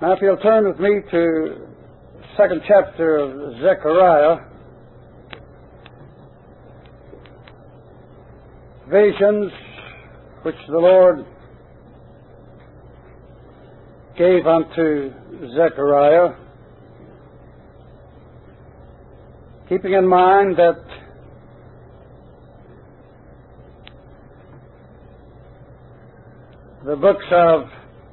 Now, if you'll turn with me to the second chapter of Zechariah, visions which the Lord gave unto Zechariah, keeping in mind that the books of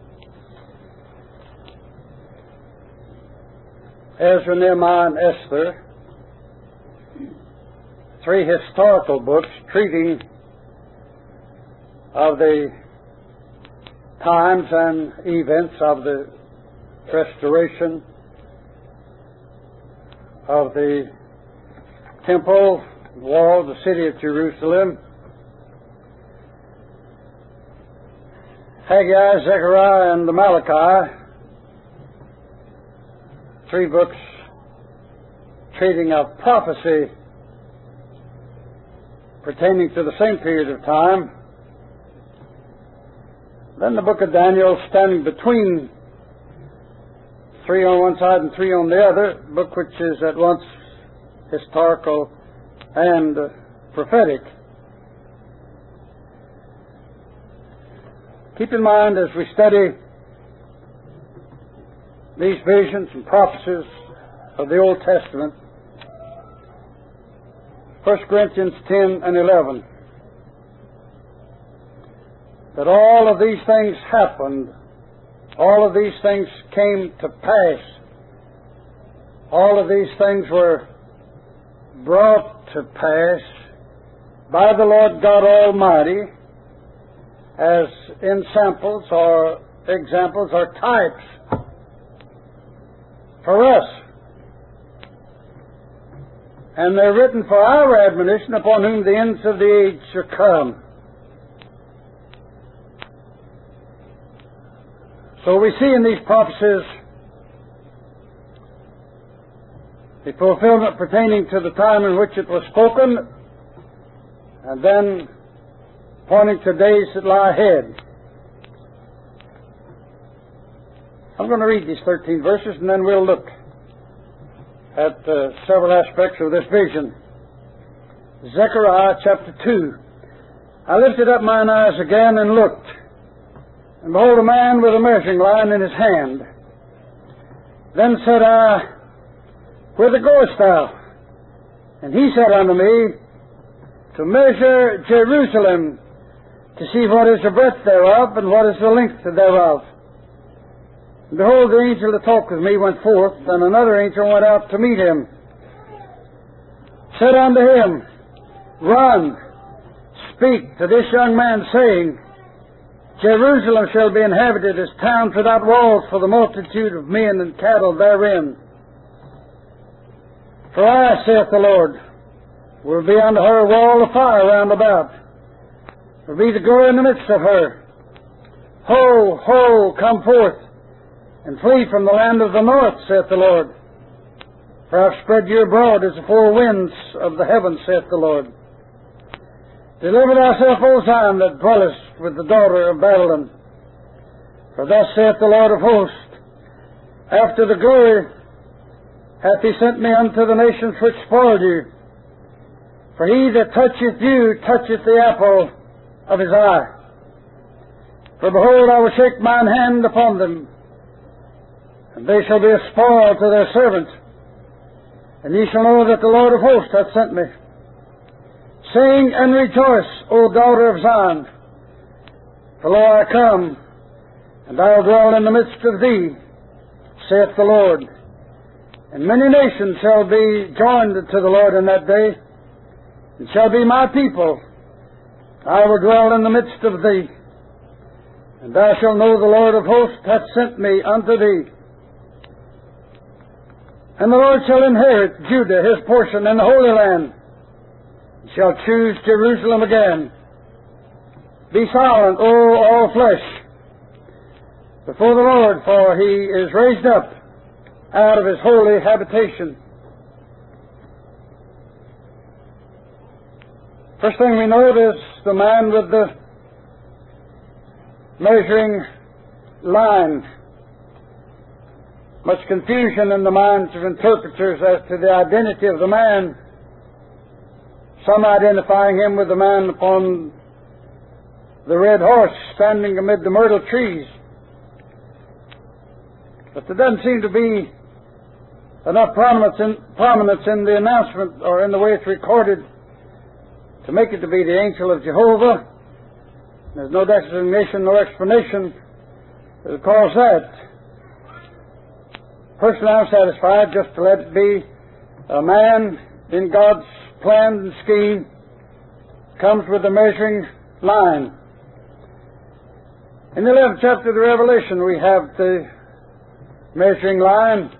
Ezra, Nehemiah, and Esther, three historical books treating of the times and events of the restoration of the temple, the wall, the city of Jerusalem. Haggai, Zechariah, and Malachi, three books treating of prophecy pertaining to the same period of time. Then the book of Daniel, standing between three on one side and three on the other, a book which is at once historical and prophetic. Keep in mind as we study these visions and prophecies of the Old Testament, 1 Corinthians 10 and 11, that all of these things happened, all of these things came to pass, all of these things were brought to pass by the Lord God Almighty as ensamples or examples or types for us. And they're written for our admonition, upon whom the ends of the age are come. So we see in these prophecies the fulfillment pertaining to the time in which it was spoken, and then pointing to days that lie ahead. I'm going to read these 13 verses, and then we'll look at several aspects of this vision. Zechariah chapter 2. I lifted up mine eyes again and looked, and behold, a man with a measuring line in his hand. Then said I, Whither goest thou? And he said unto me, To measure Jerusalem, to see what is the breadth thereof, and what is the length thereof. And behold, the angel that talked with me went forth, and another angel went out to meet him. Said unto him, Run, speak to this young man, saying, Jerusalem shall be inhabited as towns without walls for the multitude of men and cattle therein. For I, saith the Lord, will be unto her a wall of fire round about, will be to go in the midst of her. Ho, ho, come forth, and flee from the land of the north, saith the Lord. For I have spread you abroad as the four winds of the heavens, saith the Lord. Deliver thyself, O Zion, that dwellest with the daughter of Babylon. For thus saith the Lord of hosts, After the glory hath he sent me unto the nations which spoiled you. For he that toucheth you toucheth the apple of his eye. For behold, I will shake mine hand upon them, and they shall be a spoil to their servants. And ye shall know that the Lord of hosts hath sent me. Sing and rejoice, O daughter of Zion. For lo, I come, and I will dwell in the midst of thee, saith the Lord. And many nations shall be joined to the Lord in that day, and shall be my people. I will dwell in the midst of thee, and thou shalt know the Lord of hosts hath sent me unto thee. And the Lord shall inherit Judah his portion in the Holy Land, and shall choose Jerusalem again. Be silent, O all flesh, before the Lord, for he is raised up out of his holy habitation. First thing we note is the man with the measuring line. much confusion in the minds of interpreters as to the identity of the man, some identifying him with the man upon the red horse standing amid the myrtle trees. But there doesn't seem to be enough prominence in the announcement or in the way it's recorded to make it to be the angel of Jehovah. There's no designation, no explanation that cause that. Personally, I'm satisfied just to let it be a man in God's plan and scheme comes with a measuring line. In the 11th chapter of the Revelation, we have the measuring line.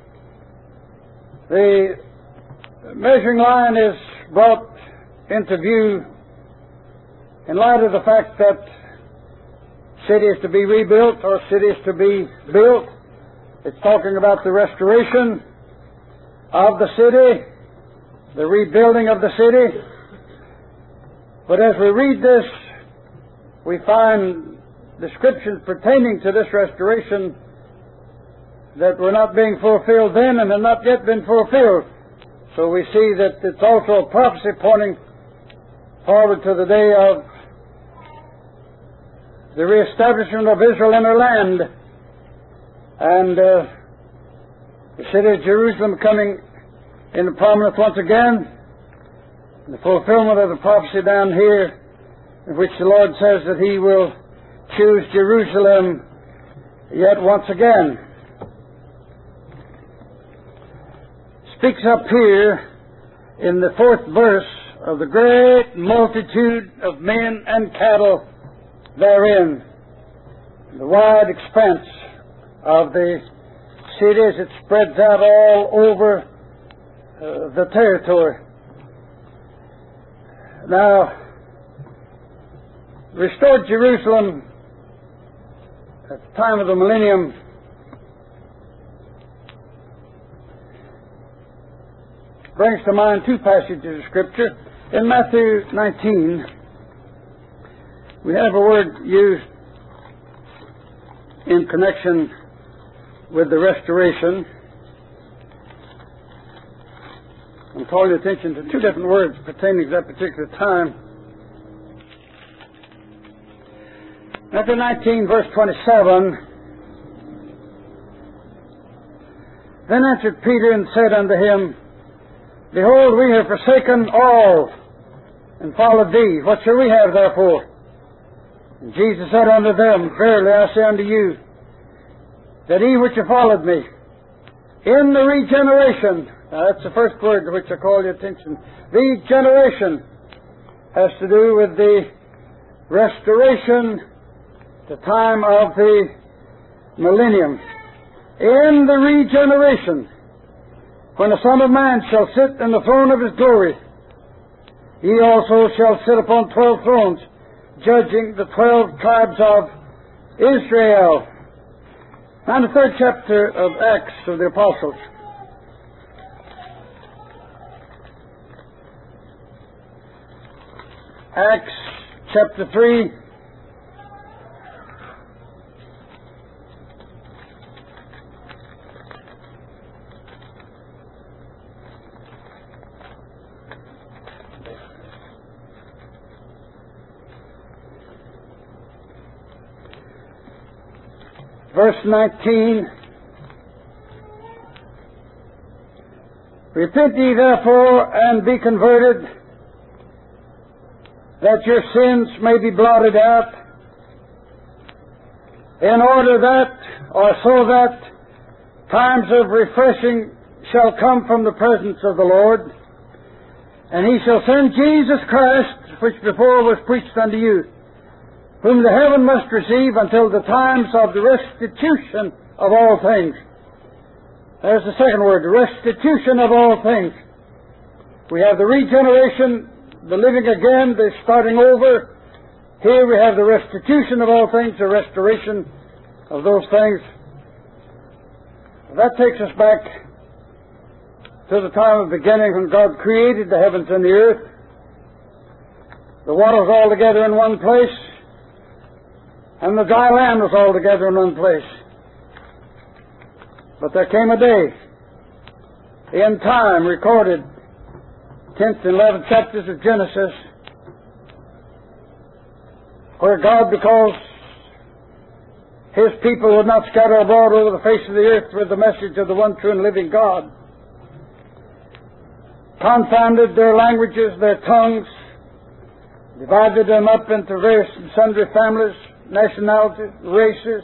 The measuring line is brought into view in light of the fact that cities to be rebuilt or cities to be built. It's talking about the restoration of the city, the rebuilding of the city. But as we read this, we find descriptions pertaining to this restoration that were not being fulfilled then and have not yet been fulfilled. So we see that it's also a prophecy pointing forward to the day of the reestablishment of Israel in her land, and the city of Jerusalem coming into prominence once again, the fulfillment of the prophecy down here in which the Lord says that He will choose Jerusalem yet once again. Speaks up here in the 4th verse of the great multitude of men and cattle therein, the wide expanse of the cities. It spreads out all over the territory. Now, restored Jerusalem at the time of the millennium brings to mind two passages of Scripture. In Matthew 19, we have a word used in connection with the restoration. I'm calling attention to two different words pertaining to that particular time. Matthew 19, verse 27. Then answered Peter and said unto him, Behold, we have forsaken all and followed thee. What shall we have therefore? And Jesus said unto them, Verily I say unto you, that ye which have followed me, in the regeneration, now that's the first word to which I call your attention. Regeneration has to do with the restoration, the time of the millennium. In the regeneration, when the Son of Man shall sit in the throne of His glory, He also shall sit upon 12 thrones, judging the 12 tribes of Israel. Now, in the 3rd chapter of Acts of the Apostles, Acts chapter 3, verse 19, Repent ye therefore and be converted, that your sins may be blotted out, in order that, or so that, times of refreshing shall come from the presence of the Lord, and He shall send Jesus Christ, which before was preached unto you, whom the heaven must receive until the times of the restitution of all things. There's the second word, the restitution of all things. We have the regeneration, the living again, the starting over. Here we have the restitution of all things, the restoration of those things. That takes us back to the time of beginning when God created the heavens and the earth. The waters all together in one place, and the dry land was all together in one place. But there came a day in time recorded, 10th and 11th chapters of Genesis, where God, because His people would not scatter abroad over the face of the earth with the message of the one true and living God, confounded their languages, their tongues, divided them up into various and sundry families, nationalities, races,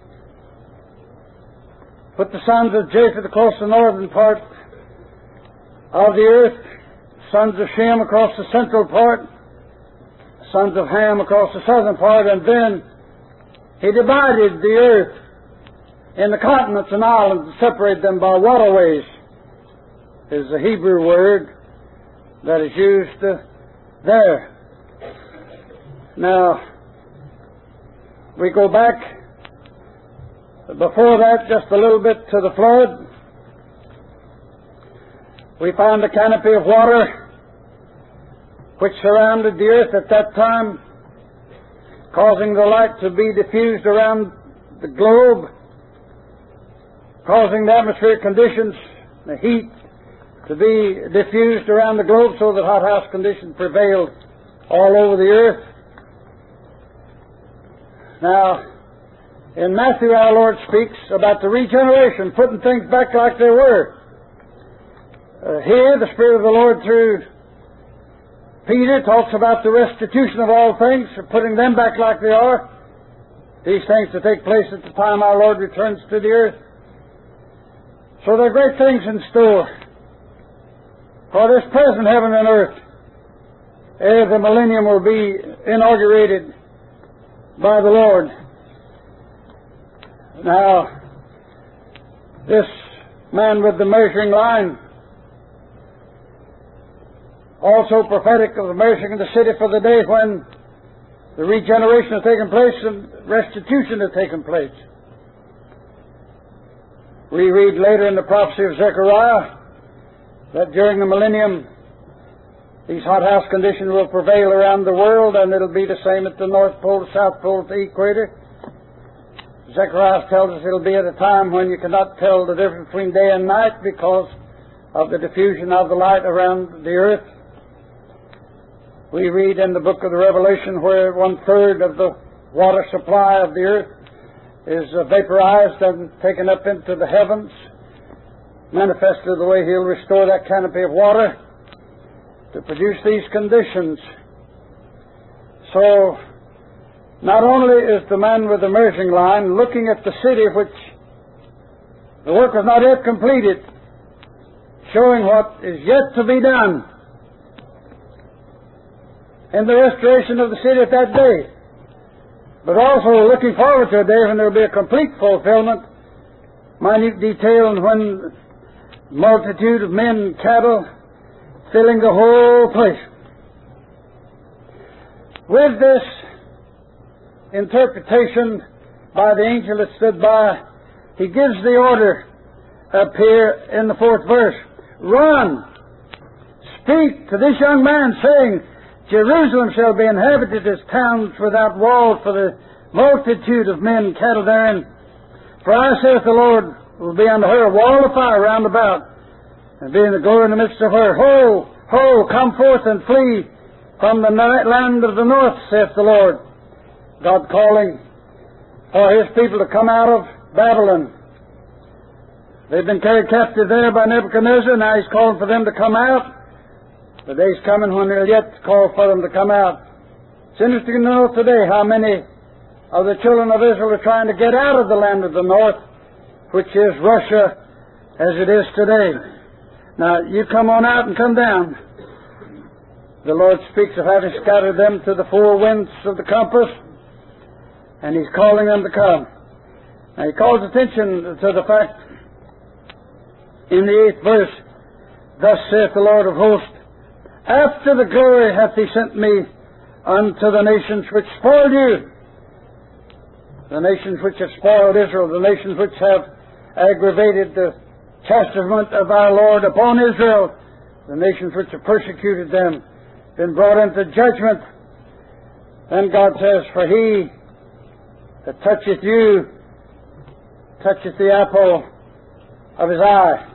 put the sons of Japheth across the northern part of the earth, sons of Shem across the central part, sons of Ham across the southern part, and then He divided the earth in the continents and islands and separated them by waterways, is the Hebrew word that is used there. Now, we go back before that just a little bit to the flood. We found a canopy of water which surrounded the earth at that time, causing the light to be diffused around the globe, causing the atmospheric conditions, the heat, to be diffused around the globe so that hothouse conditions prevailed all over the earth. Now, in Matthew our Lord speaks about the regeneration, putting things back like they were. Here, the Spirit of the Lord through Peter talks about the restitution of all things, putting them back like they are. These things to take place at the time our Lord returns to the earth. So there are great things in store for this present heaven and earth, ere the millennium will be inaugurated by the Lord. Now, this man with the measuring line, also prophetic of the measuring of the city for the day when the regeneration has taken place and restitution has taken place. We read later in the prophecy of Zechariah that during the millennium these hothouse conditions will prevail around the world, and it'll be the same at the North Pole, the South Pole, the equator. Zechariah tells us it'll be at a time when you cannot tell the difference between day and night because of the diffusion of the light around the earth. We read in the book of the Revelation where 1/3 of the water supply of the earth is vaporized and taken up into the heavens, manifested the way He'll restore that canopy of water to produce these conditions. So, not only is the man with the measuring line looking at the city which the work was not yet completed, showing what is yet to be done in the restoration of the city at that day, but also looking forward to a day when there will be a complete fulfillment, minute detail, and when multitude of men and cattle filling the whole place. With this interpretation by the angel that stood by, he gives the order up here in the 4th verse. Run, speak to this young man, saying, Jerusalem shall be inhabited as towns without walls for the multitude of men and cattle therein. For I, saith the Lord, will be unto her a wall of fire round about, and be in the glory in the midst of her. Ho, ho, come forth and flee from the land of the north, saith the Lord. God calling for His people to come out of Babylon. They've been carried captive there by Nebuchadnezzar. Now He's calling for them to come out. The day's coming when He'll yet call for them to come out. It's interesting to know today how many of the children of Israel are trying to get out of the land of the north, which is Russia as it is today. Now, you come on out and come down. The Lord speaks of having scattered them to the four winds of the compass, and He's calling them to come. Now, He calls attention to the fact in the 8th verse, Thus saith the Lord of hosts, After the glory hath He sent me unto the nations which spoiled you, the nations which have spoiled Israel, the nations which have aggravated the chastisement of our Lord upon Israel, the nations which have persecuted them, been brought into judgment. Then God says, For He that toucheth you toucheth the apple of His eye.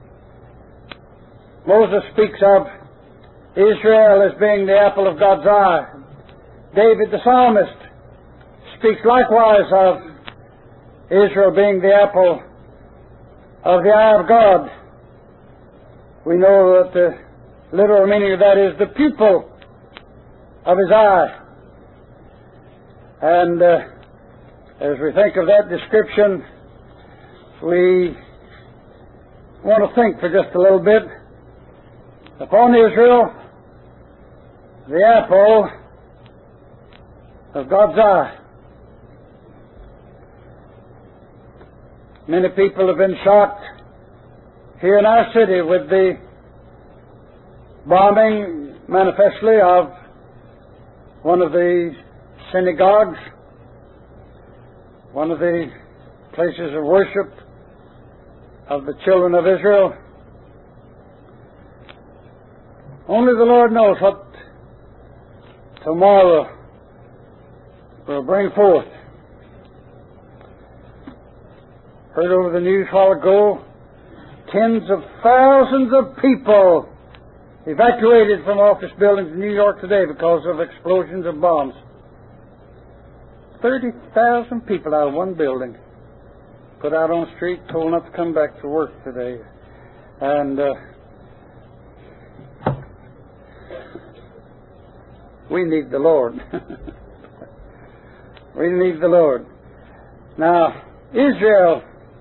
Moses speaks of Israel as being the apple of God's eye. David the psalmist speaks likewise of Israel being the apple of the eye of God. We know that the literal meaning of that is the pupil of His eye. And as we think of that description, we want to think for just a little bit upon Israel, the apple of God's eye. Many people have been shocked here in our city with the bombing, manifestly, of one of the synagogues, one of the places of worship of the children of Israel. Only the Lord knows what tomorrow will bring forth. Heard over the news a while ago, tens of thousands of people evacuated from office buildings in New York today because of explosions of bombs. 30,000 people out of one building put out on the street, told not to come back to work today. And we need the Lord. We need the Lord. Now, Israel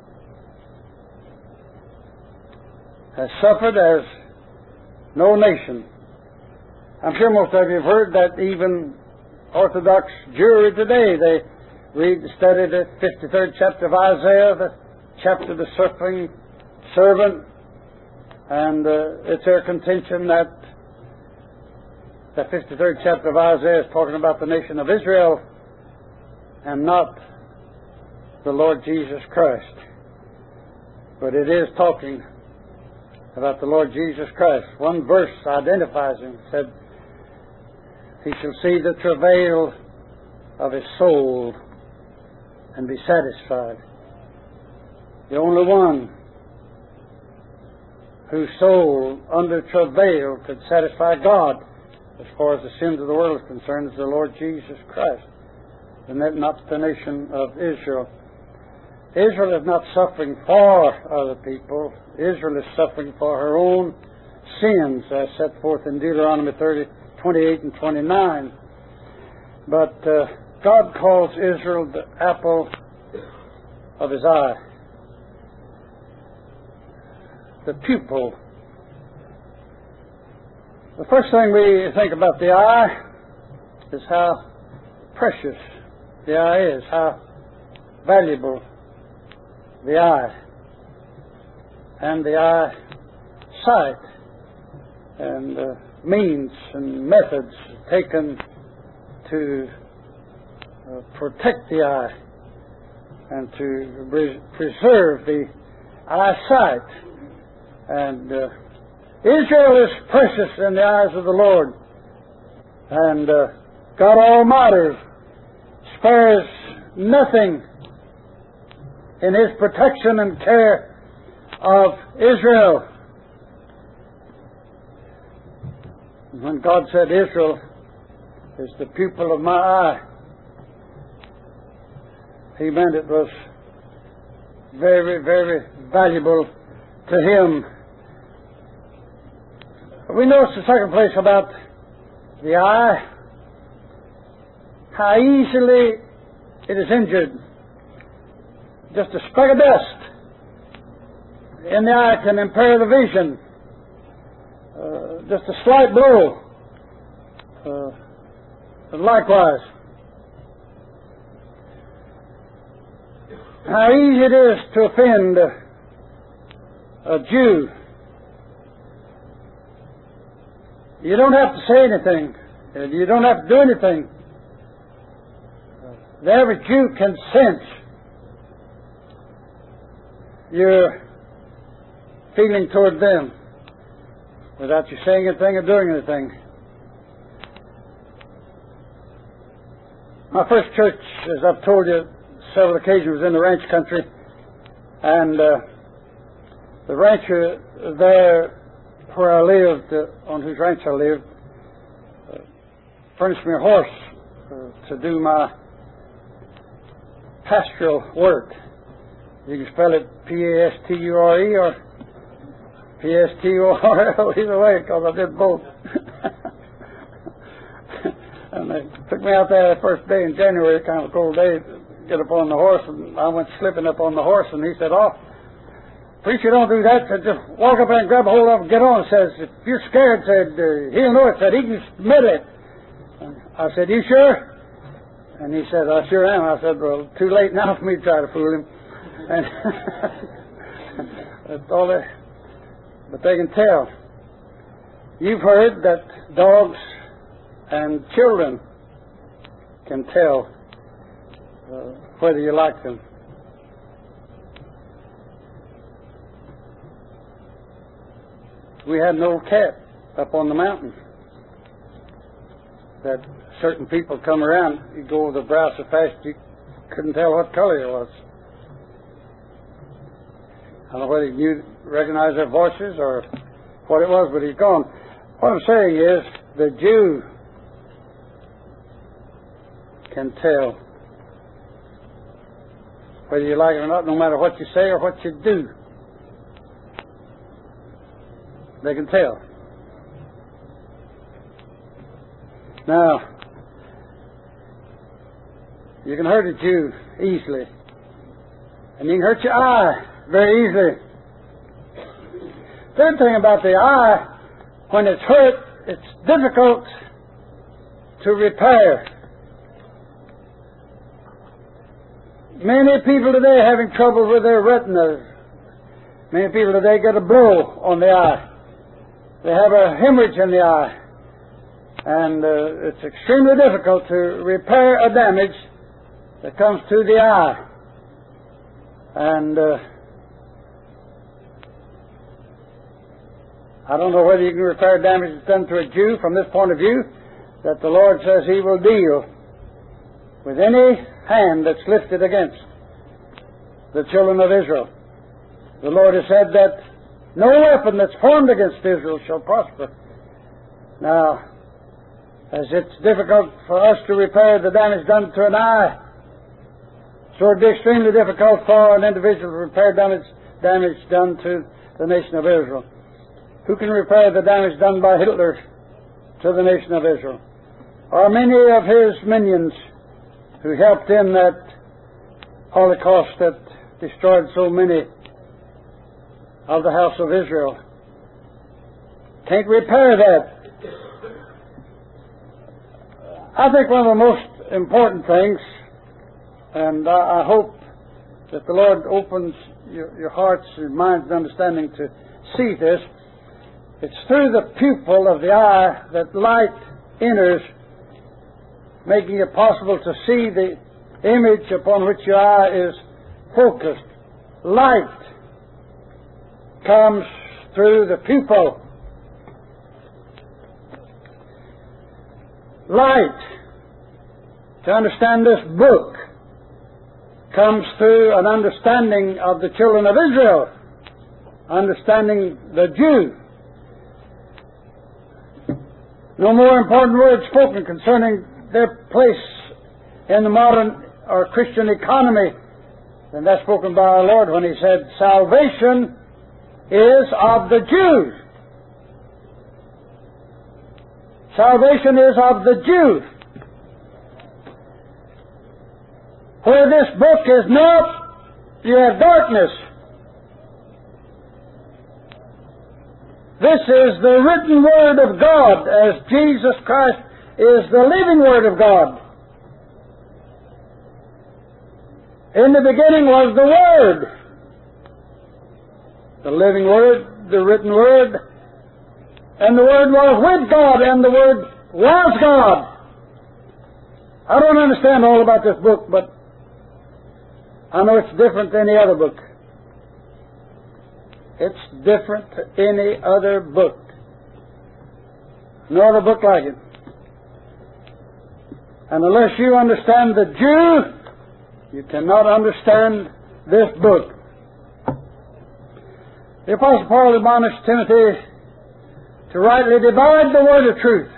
has suffered as no nation. I'm sure most of you have heard that even Orthodox Jewry today, they read and study the 53rd chapter of Isaiah, the chapter of the suffering servant, and it's their contention that the 53rd chapter of Isaiah is talking about the nation of Israel and not the Lord Jesus Christ. But it is talking about the Lord Jesus Christ. One verse identifies Him. It said, He shall see the travail of His soul and be satisfied. The only one whose soul under travail could satisfy God as far as the sins of the world is concerned is the Lord Jesus Christ, and not the nation of Israel. Israel is not suffering for other people. Israel is suffering for her own sins, as set forth in Deuteronomy 30:28 and 29. But God calls Israel the apple of His eye, the pupil. The first thing we think about the eye is how precious the eye is, how valuable the eye and the eye sight and means and methods taken to protect the eye and to preserve the eyesight. And Israel is precious in the eyes of the Lord, and God Almighty spares nothing in His protection and care of Israel. When God said Israel is the pupil of my eye, He meant it was very, very valuable to Him. We notice the second place about the eye, how easily it is injured. Just a speck of dust in the eye can impair the vision. Just a slight blow. Likewise, how easy it is to offend a Jew. You don't have to say anything. You don't have to do anything. The average Jew can sense your feeling toward them without you saying anything or doing anything. My first church, as I've told you several occasions, was in the ranch country, and The rancher there where I lived, on whose ranch I lived, furnished me a horse to do my pastoral work. You can spell it P-A-S-T-U-R-E or P-S-T-O-R-L, either way, because I did both. And they took me out there the first day in January, kind of a cold day, to get up on the horse, and I went slipping up on the horse, and he said, "Oh, preacher, don't do that. Said, just walk up there and grab a hold of it and get on." Says, "If you're scared," said, "he'll know it." Said, "He can smell it." And I said, "You sure?" And he said, "I sure am." I said, "Well, too late now for me to try to fool him." And that's all that. But they can tell. You've heard that dogs and children can tell whether you like them. We had an old cat up on the mountain that certain people come around. You'd go over the brow so fast you couldn't tell what color it was. I don't know whether you recognized their voices or what it was, but he's gone. What I'm saying is the Jew can tell whether you like it or not, no matter what you say or what you do. They can tell. Now, you can hurt a Jew easily, and you can hurt your eye very easily. Third thing about the eye, when it's hurt, it's difficult to repair. Many people today are having trouble with their retinas. Many people today get a blow on the eye. They have a hemorrhage in the eye. And it's extremely difficult to repair a damage that comes to the eye. And I don't know whether you can repair damage that's done to a Jew from this point of view, that the Lord says He will deal with any hand that's lifted against the children of Israel. The Lord has said that no weapon that's formed against Israel shall prosper. Now, as it's difficult for us to repair the damage done to an eye, so it would be extremely difficult for an individual to repair damage done to the nation of Israel. Who can repair the damage done by Hitler to the nation of Israel? Or many of his minions who helped in that Holocaust that destroyed so many of the house of Israel? Can't repair that. I think one of the most important things, and I hope that the Lord opens your hearts and minds and understanding to see this, it's through the pupil of the eye that light enters, making it possible to see the image upon which your eye is focused. Light comes through the pupil. Light, to understand this book, comes through an understanding of the children of Israel, understanding the Jew. No more important words spoken concerning their place in the modern or Christian economy than that spoken by our Lord when He said, "Salvation is of the Jews." Salvation is of the Jews. Where this book is not, you have darkness. This is the written Word of God, as Jesus Christ is the living Word of God. In the beginning was the Word. The living Word, the written Word, and the Word was with God, and the Word was God. I don't understand all about this book, but I know it's different than any other book. It's different to any other book. No other book like it. And unless you understand the Jew, you cannot understand this book. The Apostle Paul admonished Timothy to rightly divide the word of truth.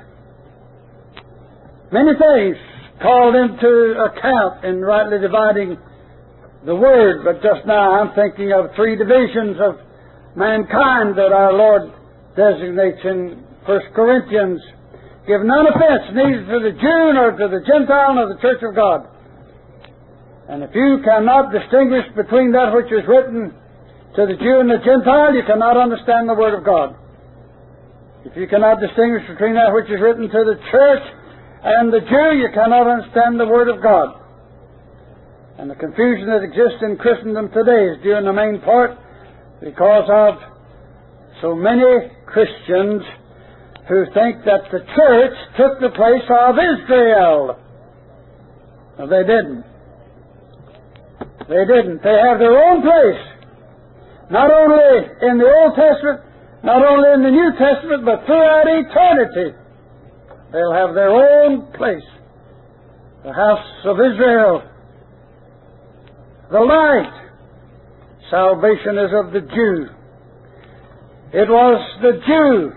Many things called into account in rightly dividing the word, but just now I'm thinking of three divisions of mankind that our Lord designates in 1 Corinthians. Give none offense, neither to the Jew nor to the Gentile nor the church of God. And if you cannot distinguish between that which is written to the Jew and the Gentile, you cannot understand the Word of God. If you cannot distinguish between that which is written to the church and the Jew, you cannot understand the Word of God. And the confusion that exists in Christendom today is due in the main part because of so many Christians who think that the church took the place of Israel. No, they didn't. They didn't. They have their own place. Not only in the Old Testament, not only in the New Testament, but throughout eternity. They'll have their own place. The house of Israel. The light. Salvation is of the Jew. It was the Jew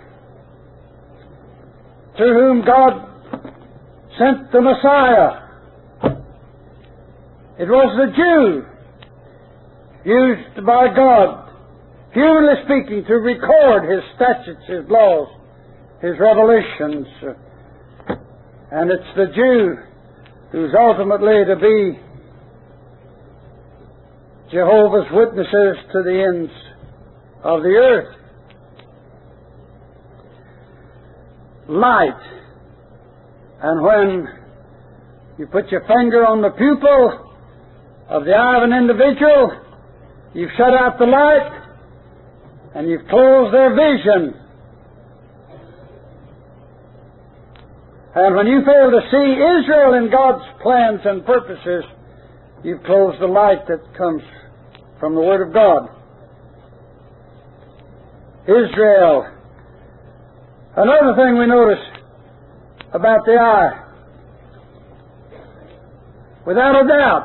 through whom God sent the Messiah. It was the Jew used by God, humanly speaking, to record His statutes, His laws, His revelations. And it's the Jew who's ultimately to be Jehovah's Witnesses to the ends of the earth. Light. And when you put your finger on the pupil of the eye of an individual, you've shut out the light and you've closed their vision. And when you fail to see Israel in God's plans and purposes, you've closed the light that comes from the Word of God. Israel. Another thing we notice about the eye, without a doubt,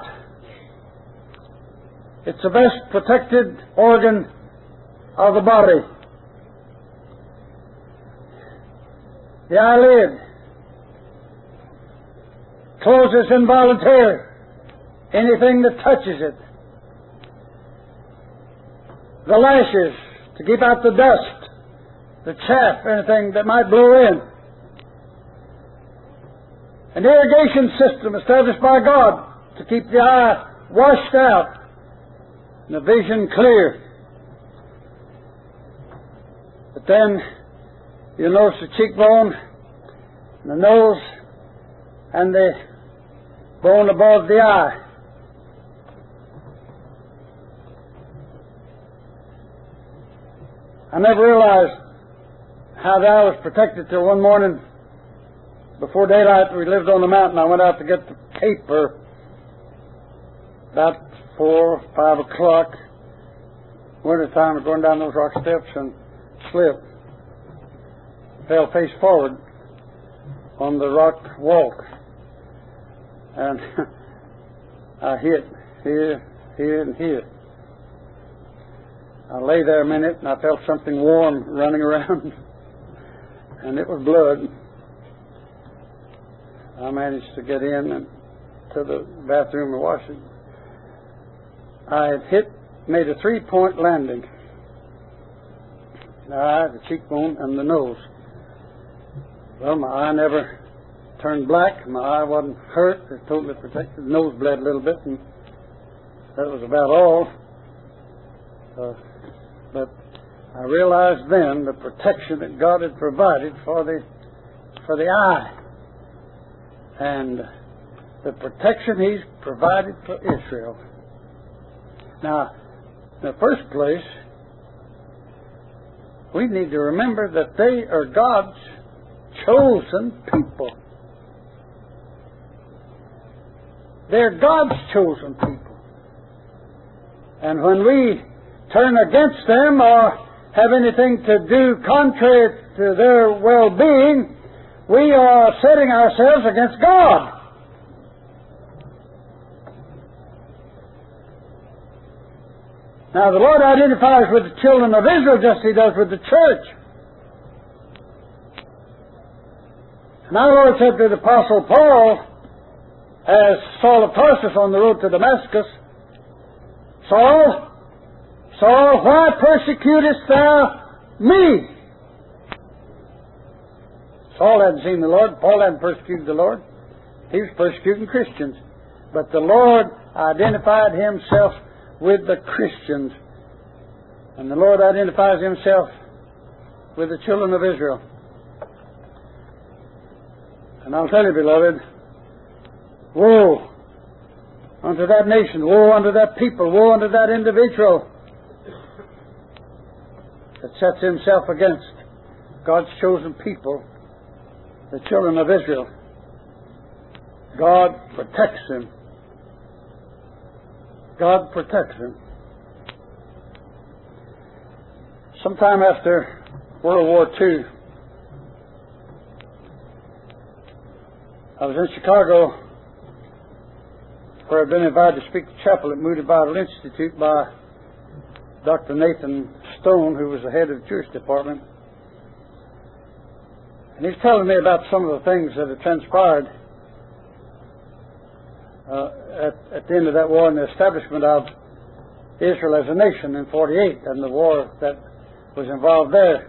it's the best protected organ of the body. The eyelid closes involuntarily anything that touches it. The lashes to keep out the dust, the chaff, anything that might blow in. An irrigation system established by God to keep the eye washed out and the vision clear. But then you notice the cheekbone, and the nose, and the bone above the eye. I never realized how the eye was protected till one morning before daylight. We lived on the mountain. I went out to get the paper about 4 or 5 o'clock. Winter time, going down those rock steps and slipped. Fell face forward on the rock walk. And I hit here, here, and here. I lay there a minute and I felt something warm running around. And it was blood. I managed to get in and to the bathroom and wash it. I had made a 3-point landing. The eye, the cheekbone, and the nose. Well, my eye never turned black. My eye wasn't hurt. It was totally protected. The nose bled a little bit, and that was about all. But I realized then the protection that God had provided for the eye. And the protection He's provided for Israel. Now, in the first place, we need to remember that they are God's chosen people. They're God's chosen people. And when we turn against them or have anything to do contrary to their well-being, we are setting ourselves against God. Now, the Lord identifies with the children of Israel just as He does with the church. Now, the Lord said to the Apostle Paul, as Saul of Tarsus on the road to Damascus, Saul, Saul, why persecutest thou me? Saul hadn't seen the Lord. Paul hadn't persecuted the Lord. He was persecuting Christians. But the Lord identified Himself with the Christians. And the Lord identifies Himself with the children of Israel. And I'll tell you, beloved, woe unto that nation, woe unto that people, woe unto that individual that sets himself against God's chosen people, the children of Israel. God protects them. God protects them. Sometime after World War II, I was in Chicago, where I'd been invited to speak to chapel at Moody Bible Institute by Dr. Nathan Stone, who was the head of the Jewish department. And he's telling me about some of the things that had transpired at the end of that war and the establishment of Israel as a nation in 1948 and the war that was involved there.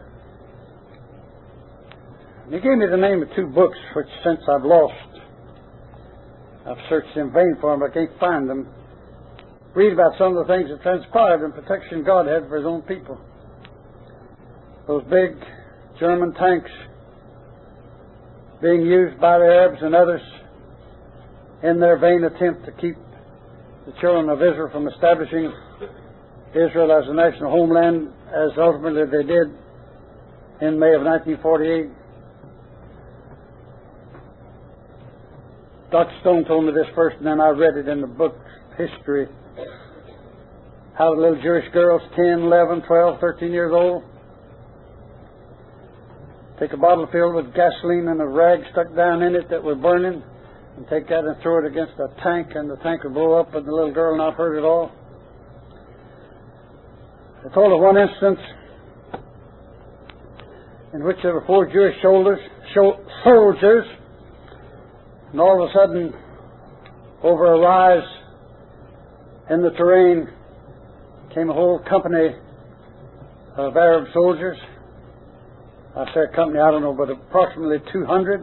And he gave me the name of two books which since I've lost. I've searched in vain for them, but I can't find them. Read about some of the things that transpired and protection God had for His own people. Those big German tanks being used by the Arabs and others in their vain attempt to keep the children of Israel from establishing Israel as a national homeland, as ultimately they did in May of 1948. Dr. Stone told me this first, and then I read it in the book History. How the little Jewish girls, 10, 11, 12, 13 years old, take a bottle filled with gasoline and a rag stuck down in it that were burning, and take that and throw it against a tank, and the tank would blow up and the little girl not hurt at all. I told of one instance in which there were 4 Jewish soldiers, and all of a sudden, over a rise in the terrain, came a whole company of Arab soldiers. I say a company, I don't know, but approximately 200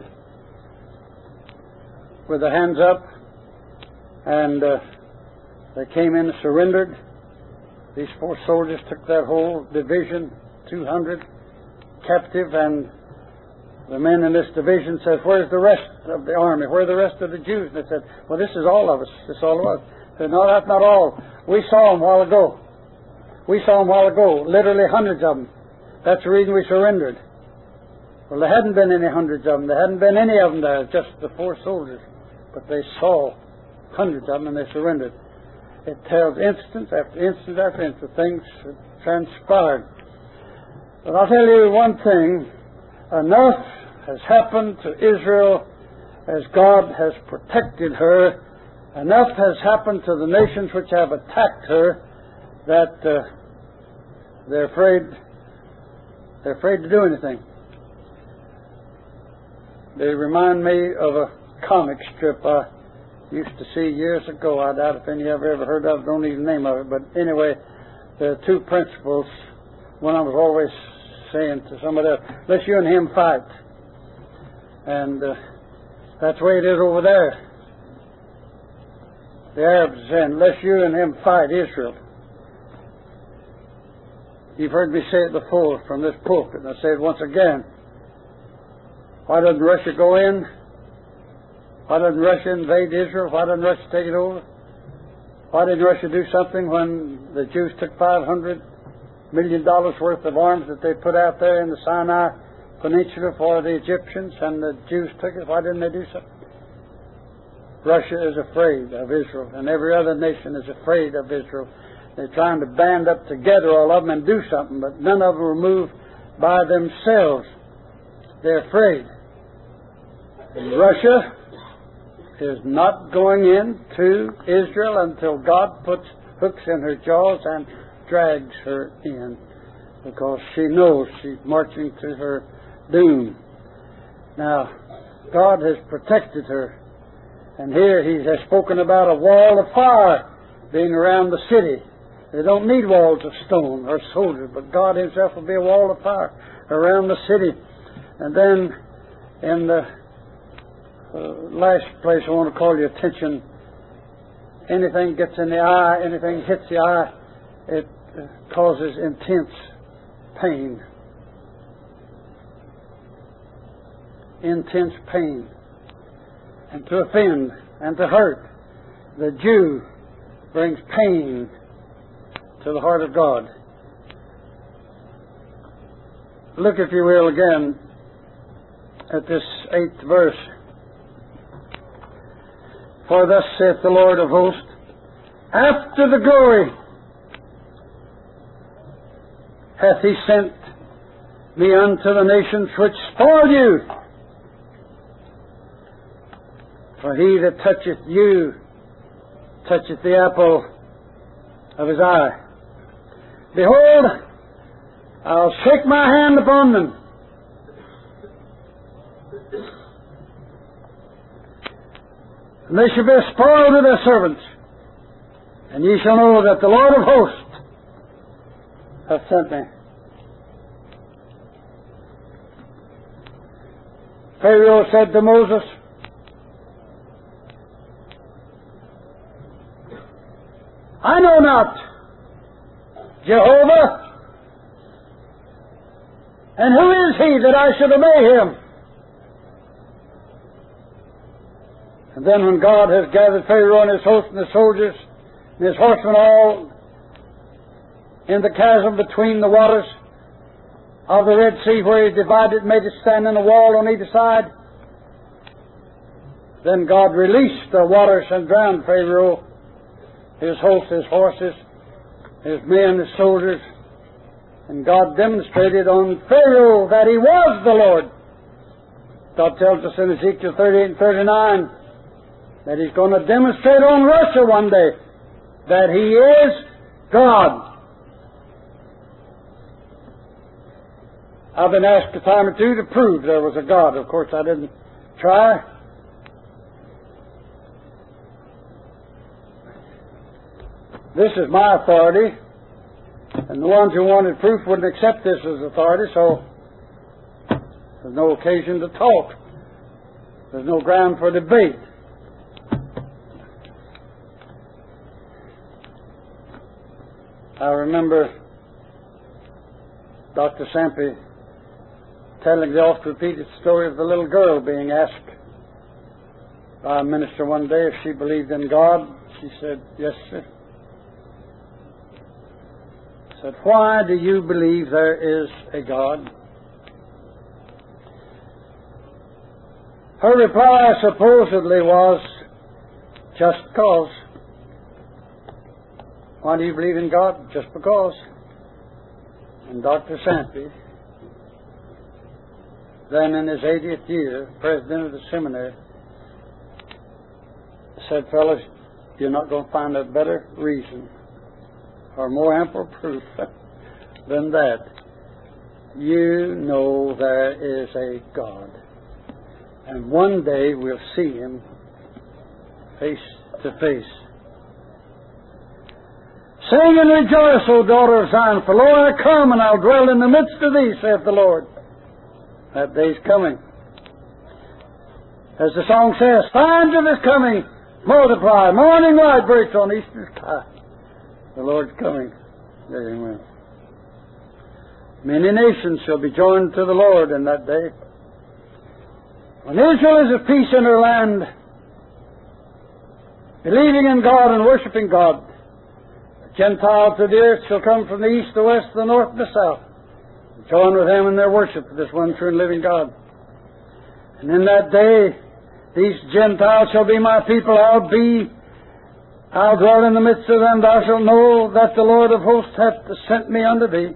with their hands up, and they came in and surrendered. These 4 soldiers took that whole division, 200, captive, and the men in this division said, "Where's the rest of the army? Where are the rest of the Jews?" And they said, "Well, this is all of us. This is all of us." They said, "No, that's not all. We saw them a while ago. We saw them a while ago, literally hundreds of them. That's the reason we surrendered." Well, there hadn't been any hundreds of them. There hadn't been any of them there, just the 4 soldiers. But they saw hundreds of them and they surrendered. It tells instance after instance after instance things that transpired. But I'll tell you one thing. Enough has happened to Israel as God has protected her. Enough has happened to the nations which have attacked her that they're afraid to do anything. They remind me of a comic strip I used to see years ago. I doubt if any of you ever heard of it. Don't need the name of it. But anyway, there are 2 principles. One I was always saying to somebody else, "Let's you and him fight." And that's the way it is over there. The Arabs are saying, "Let's you and him fight Israel." You've heard me say it before from this pulpit, and I say it once again. Why doesn't Russia go in? Why doesn't Russia invade Israel? Why doesn't Russia take it over? Why didn't Russia do something when the Jews took $500 million worth of arms that they put out there in the Sinai Peninsula for the Egyptians, and the Jews took it? Why didn't they do something? Russia is afraid of Israel, and every other nation is afraid of Israel. They're trying to band up together, all of them, and do something, but none of them will move by themselves. They're afraid. And Russia is not going into Israel until God puts hooks in her jaws and drags her in because she knows she's marching to her doom. Now, God has protected her. And here He has spoken about a wall of fire being around the city. They don't need walls of stone or soldiers, but God Himself will be a wall of fire around the city. And then in the last place I want to call your attention, anything gets in the eye, anything hits the eye, it causes intense pain. Intense pain. And to offend and to hurt the Jew brings pain to the heart of God. Look, if you will, again at this 8th verse. For thus saith the Lord of hosts, after the glory hath He sent me unto the nations which spoiled you. For he that toucheth you toucheth the apple of His eye. Behold, I'll shake my hand upon them. And they shall be a spoil to their servants. And ye shall know that the Lord of hosts hath sent me. Pharaoh said to Moses, I know not Jehovah, and who is He that I should obey Him? And then when God has gathered Pharaoh and his host and his soldiers and his horsemen all in the chasm between the waters of the Red Sea, where He divided and made it stand in a wall on either side, then God released the waters and drowned Pharaoh, his host, his horses, his men, his soldiers. And God demonstrated on Pharaoh that He was the Lord. God tells us in Ezekiel 38 and 39 that He's going to demonstrate on Russia one day that He is God. I've been asked a time or two to prove there was a God. Of course, I didn't try. This is my authority, and the ones who wanted proof wouldn't accept this as authority, so there's no occasion to talk. There's no ground for debate. I remember Dr. Sampe telling the oft-repeated story of the little girl being asked by a minister one day if she believed in God. She said, yes, sir. Said, why do you believe there is a God? Her reply supposedly was, just because. Why do you believe in God? Just because. And Dr. Sampe, then in his 80th year, president of the seminary, said, fellas, you're not going to find a better reason or more ample proof than that. You know there is a God. And one day we'll see Him face to face. Sing and rejoice, O daughter of Zion, for lo, I come, and I'll dwell in the midst of thee, saith the Lord. That day's coming. As the song says, signs of His coming multiply, morning light breaks on eastern sky. The Lord's coming. Amen. Many nations shall be joined to the Lord in that day. When Israel is at peace in her land, believing in God and worshiping God, the Gentiles of the earth shall come from the east, the west, the north, and the south, and join with them in their worship of this one true and living God. And in that day, these Gentiles shall be my people. I'll dwell in the midst of them. Thou shalt know that the Lord of hosts hath sent me unto thee.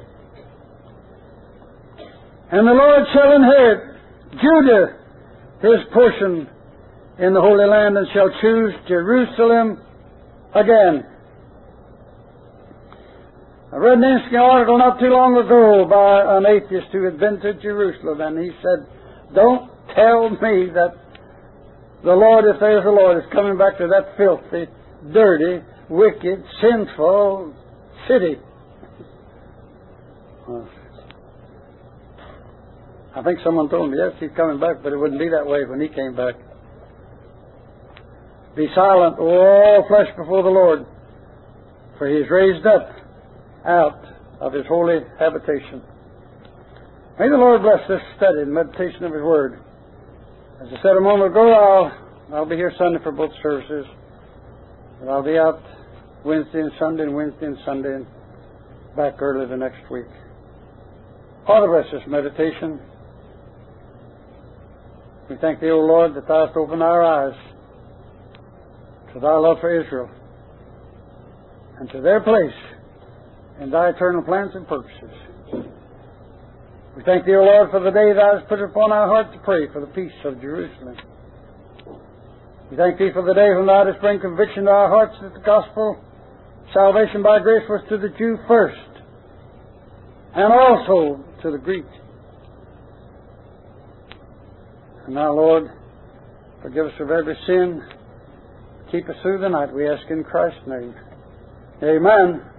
And the Lord shall inherit Judah, His portion in the Holy Land, and shall choose Jerusalem again. I read an interesting article not too long ago by an atheist who had been to Jerusalem, and he said, "Don't tell me that the Lord, if there's a Lord, is coming back to that filthy, dirty, wicked, sinful city." I think someone told me, yes, he's coming back, but it wouldn't be that way when he came back. "Be silent, O all flesh, before the Lord, for he is raised up out of his holy habitation." May the Lord bless this study and meditation of his word. As I said a moment ago, I'll be here Sunday for both services. But I'll be out Wednesday and Sunday and back early the next week. Father, bless this meditation. We thank Thee, O Lord, that Thou hast opened our eyes to Thy love for Israel and to their place in Thy eternal plans and purposes. We thank Thee, O Lord, for the day Thou hast put it upon our heart to pray for the peace of Jerusalem. We thank Thee for the day when Thou didst bring conviction to our hearts that the gospel, salvation by grace, was to the Jew first, and also to the Greek. And now, Lord, forgive us of every sin. Keep us through the night, we ask in Christ's name. Amen.